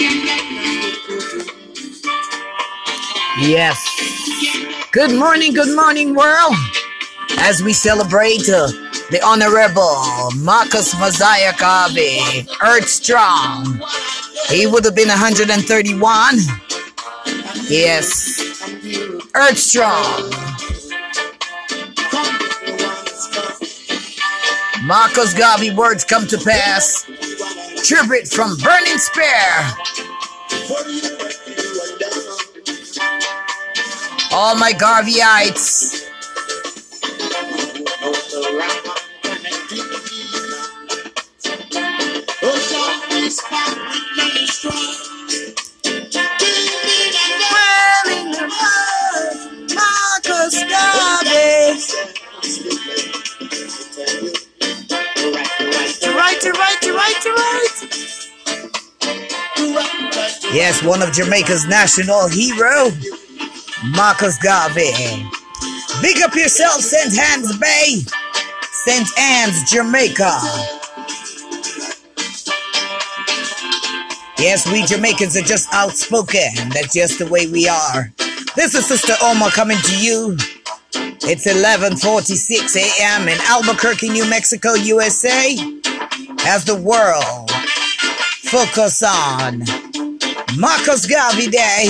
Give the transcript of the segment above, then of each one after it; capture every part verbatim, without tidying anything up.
Yes. Good morning, good morning, world. As we celebrate uh, the Honorable Marcus Mosiah Garvey, Earth Strong. He would have been one hundred thirty-one. Yes. Earth Strong. Marcus Garvey words come to pass. Tribute from Burning Spear. All my Garveyites. Marcus Garvey. To right, to right, to right, to right. Yes, one of Jamaica's national hero, Marcus Garvey. Big up yourself, Saint Anne's Bay, Saint Anne's, Jamaica. Yes, we Jamaicans are just outspoken. That's just the way we are. This is Sister Oma coming to you. It's eleven forty-six a m in Albuquerque, New Mexico, U S A. As the world focus on Marcus Garvey Day.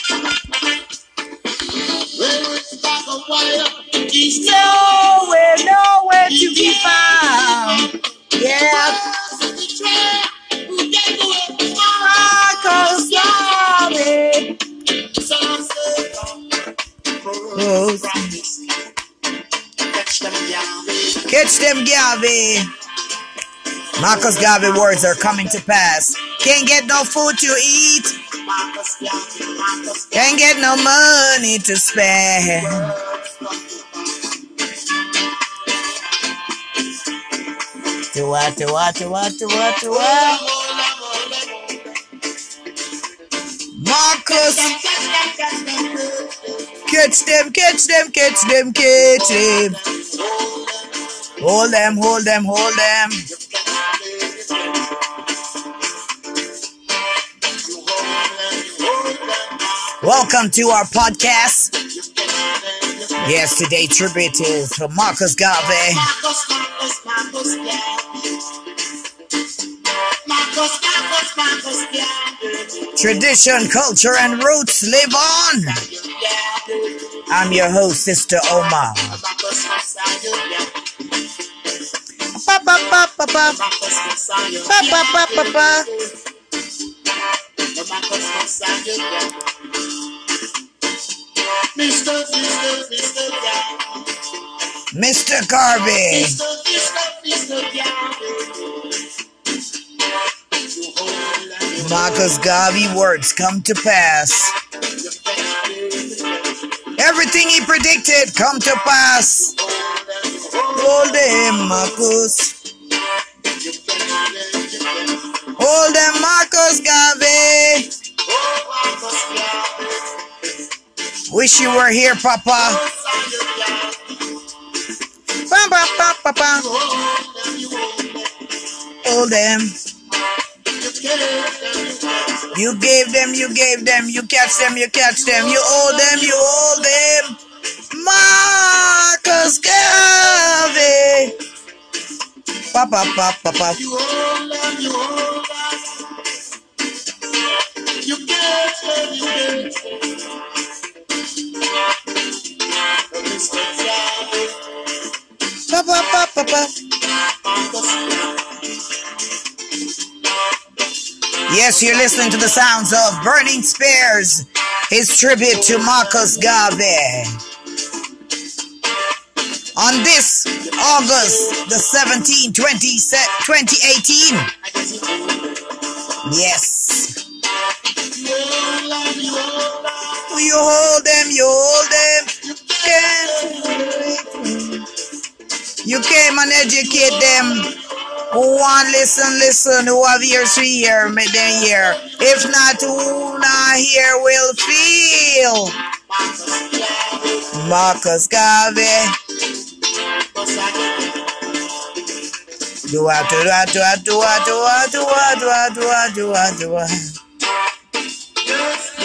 He's nowhere, nowhere to be found. Yeah. Marcus Garvey. Oh. Catch them, Garvey. Marcus Garvey words are coming to pass. Can't get no food to eat. Can't get no money to spare. To what, to what, to what, to what, to what? Marcus. Catch them, catch them, catch them, catch them. Hold them, hold them, hold them. Welcome to our podcast. Yes, today tribute is for Marcus Garvey. Tradition, culture, and roots live on. I'm your host, Sister Oma. Ba ba ba ba ba. Ba ba ba ba ba. Mister Garvey. Marcus Garvey words come to pass. Everything he predicted come to pass. Hold them, Marcus. Hold them, Marcus Garvey. Wish you were here, Papa. Ba ba ba ba ba. Hold them. You gave them, you gave them, you catch them, you catch them, you hold them, you hold them. Marcus Garvey. Pa pa pa pa pa. You hold them, you hold them. You catch them, you catch them. Pa pa pa pa pa. Yes, you're listening to the sounds of Burning Spears, his tribute to Marcus Garvey. On this August the seventeenth, twenty eighteen. Yes. You hold them, you hold them. You came and educate them. Who want listen, listen, who have ears to hear, may they hear. If not, who not hear will feel. Marcus Garvey. Do I, do I, do I, do I, do I, do I, do I, do I, do I, do I.